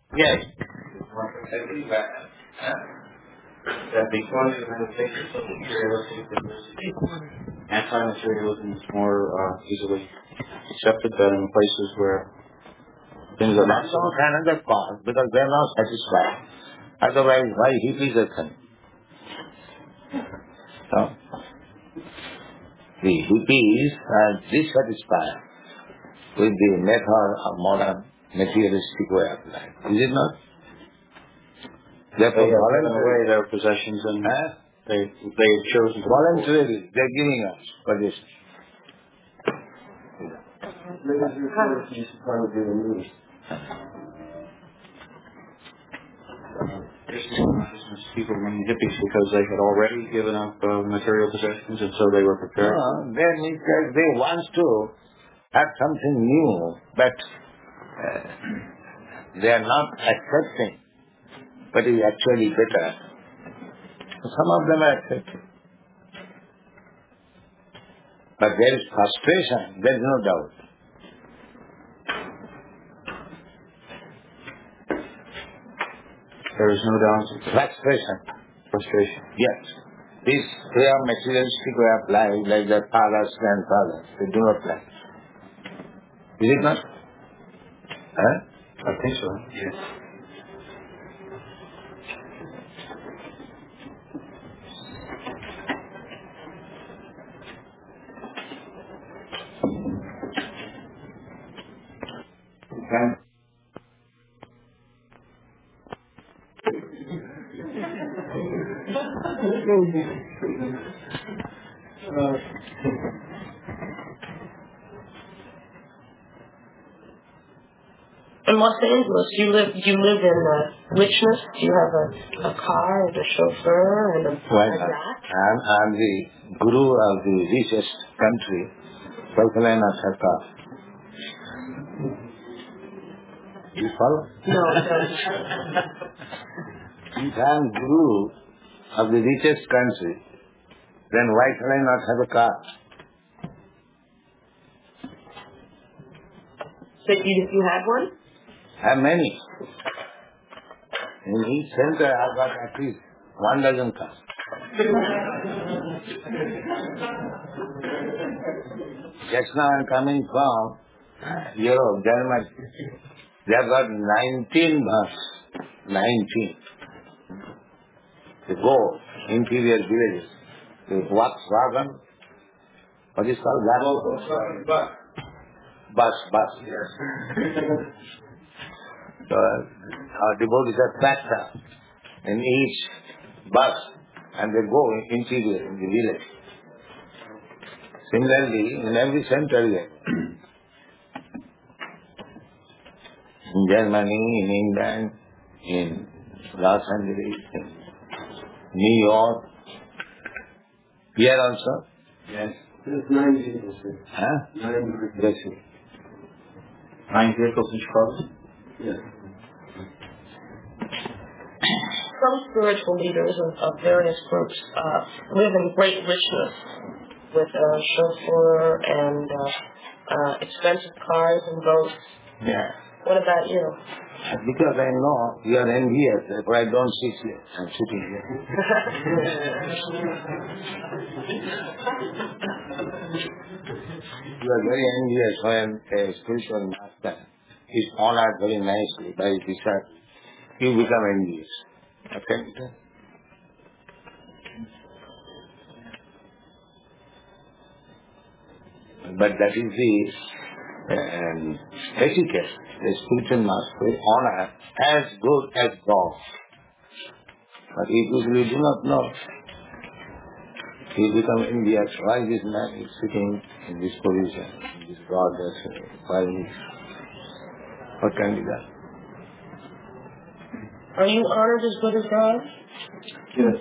Yes. That because it has a basis of materialistic diversity, anti-materialism is more easily accepted than in places where things are not. That's also another cause, because they are not satisfied. Otherwise, why hippies are coming? No? The hippies are dissatisfied with the method of modern materialistic way of life. Is it not? Therefore, they have given away their possessions and they have chosen to voluntarily they are giving us for this. People remain hippies because they had already given up material possessions and so they were prepared. No, they want to have something new, but they are not accepting what is actually better. Some of them are accepting. But there is frustration, there is no doubt. There is no doubt. Frustration. Yes. This way of materialistic way of life, like their fathers, grandfathers, they do not like. Is it not? Huh? I think so. Yes. Okay. In Los Angeles, you live in richness. You have a car and a chauffeur and a yacht. I'm the guru of the richest country, Kalkalena Sarkar. You follow? No, I don't. If I am guru of the richest country, then why shall I not have a car? So you had one? I have many. In each center I have got at least 1 dozen cars. Just now I am coming from Europe, Germany. They have got 19 buses. 19. They go interior villages. The Volkswagen, what is called that? Bus. Yes. So our devotees are packed in each bus and they go interior in the village. Similarly, in every center here, in Germany, in England, in Los Angeles, in New York, here also. Yes. There's 9 vehicles here. Huh? 9 That's it. 9 vehicles in Chicago? Yes. Some spiritual leaders of various groups live in great richness with a chauffeur and expensive cars and boats. Yeah. What about you? Because I know you are envious, therefore I don't sit here. I'm sitting here. You are very envious when a spiritual master is honored very nicely by his disciples. You become envious. Okay? But that is the etiquette. The spiritual master honor as good as God. But if you do not know, you become envious. Why this man is sitting in this position, in this goddess? Why what can be done? Are you honored as good as God? Yes.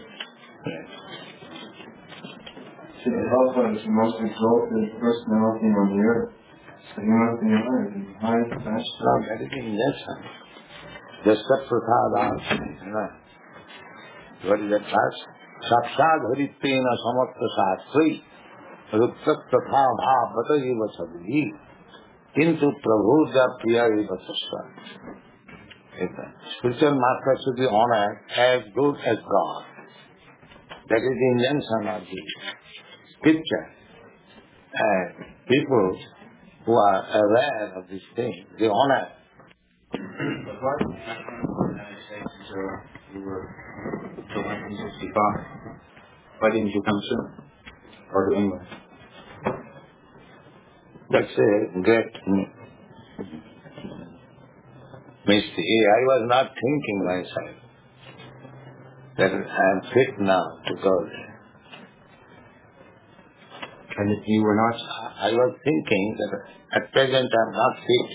The Alpha is the most exalted personality on the earth. So he must be honored in the highest fashion. No, that is in that sense. The Saprathada. What is that class? Saksad Harittena Samartha Sastri Ruptak Tatha Bhavata Eva Sabhi Kintu Prabhuja Priya Eva Sasva. Spiritual master should be honored as good as God. That is the injunction of the scripture. And people who are aware of this thing, they honor. But why did you come to the United States until you were until 1965? Why didn't you come sooner? Or to England? That's a great mystery. I was not thinking myself that I am fit now to go there. And if you were not... I was thinking that at present I am not fit.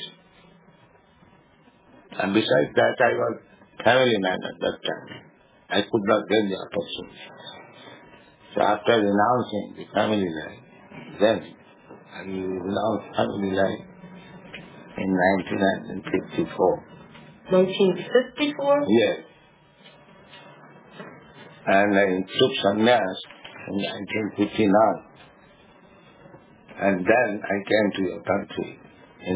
And besides that, I was family man at that time. I could not get the opportunity. So after renouncing the family life, then I renounced family life in 1954. 1954? Yes. And I took sannyas in 1959. And then I came to your country in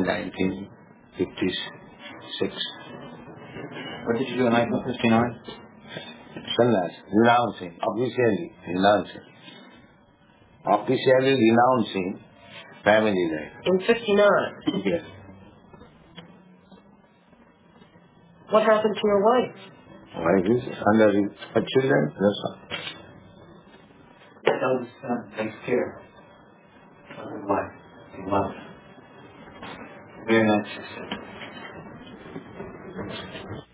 1956. What did you do in 1959? Sannyas, renouncing, officially renouncing. Officially renouncing family life. In 59? Yes. What happened to your wife? Wife is under her children, that's all. Eldest son takes care of his wife. He loves her. Very nice.